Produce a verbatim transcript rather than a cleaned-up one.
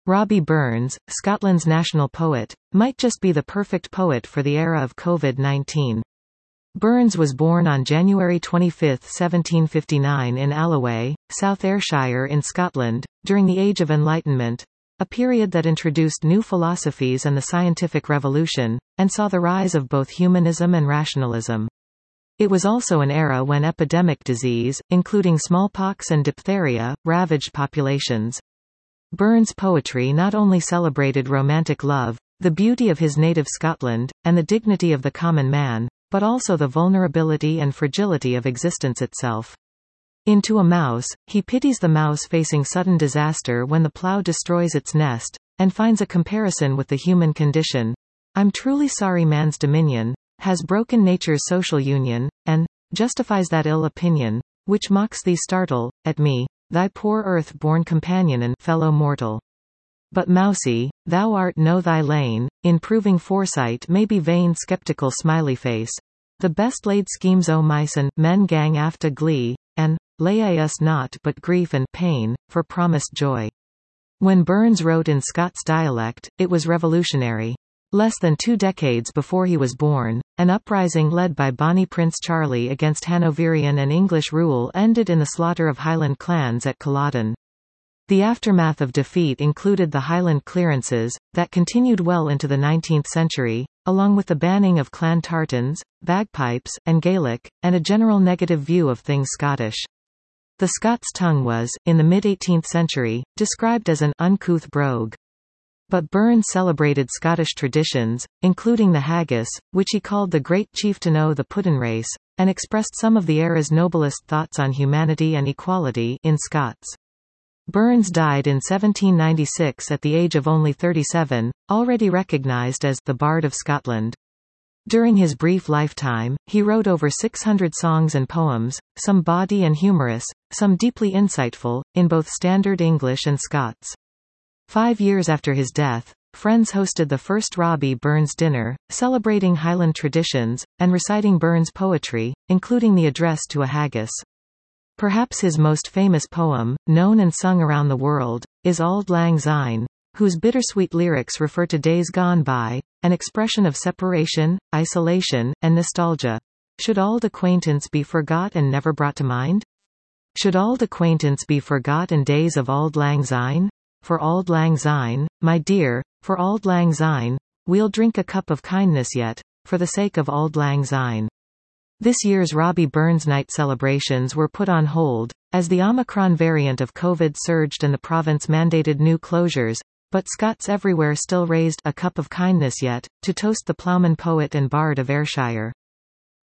Robbie Burns, Scotland's national poet, might just be the perfect poet for the era of COVID nineteen. Burns was born on January twenty-fifth, seventeen fifty-nine in Alloway, South Ayrshire in Scotland, during the Age of Enlightenment, a period that introduced new philosophies and the scientific revolution, and saw the rise of both humanism and rationalism. It was also an era when epidemic disease, including smallpox and diphtheria, ravaged populations. Burns' poetry not only celebrated romantic love, the beauty of his native Scotland, and the dignity of the common man, but also the vulnerability and fragility of existence itself. Into a Mouse, he pities the mouse facing sudden disaster when the plough destroys its nest, and finds a comparison with the human condition. I'm truly sorry man's dominion has broken nature's social union, and justifies that ill opinion, which mocks thee startle, at me, thy poor earth-born companion and fellow mortal. But Mousie, thou art no thy lane, in proving foresight may be vain skeptical smiley face. The best laid schemes o' mice and men gang after glee, and lay I us not but grief and pain, for promised joy. When Burns wrote in Scots dialect, it was revolutionary. Less than two decades before he was born, an uprising led by Bonnie Prince Charlie against Hanoverian and English rule ended in the slaughter of Highland clans at Culloden. The aftermath of defeat included the Highland clearances, that continued well into the nineteenth century, along with the banning of clan tartans, bagpipes, and Gaelic, and a general negative view of things Scottish. The Scots tongue was, in the mid-eighteenth century, described as an uncouth brogue. But Burns celebrated Scottish traditions, including the haggis, which he called the great chieftain o' the Puddin race, and expressed some of the era's noblest thoughts on humanity and equality in Scots. Burns died in seventeen ninety-six at the age of only thirty-seven, already recognised as the Bard of Scotland. During his brief lifetime, he wrote over six hundred songs and poems, some bawdy and humorous, some deeply insightful, in both Standard English and Scots. Five years after his death, friends hosted the first Robbie Burns dinner, celebrating Highland traditions, and reciting Burns' poetry, including the address to a haggis. Perhaps his most famous poem, known and sung around the world, is Auld Lang Syne, whose bittersweet lyrics refer to days gone by, an expression of separation, isolation, and nostalgia. Should auld acquaintance be forgot and never brought to mind? Should auld acquaintance be forgot and days of Auld Lang Syne? For Auld Lang Syne, my dear, for Auld Lang Syne, we'll drink a cup of kindness yet, for the sake of Auld Lang Syne. This year's Robbie Burns Night celebrations were put on hold, as the Omicron variant of COVID surged and the province mandated new closures, but Scots everywhere still raised a cup of kindness yet, to toast the ploughman poet and bard of Ayrshire.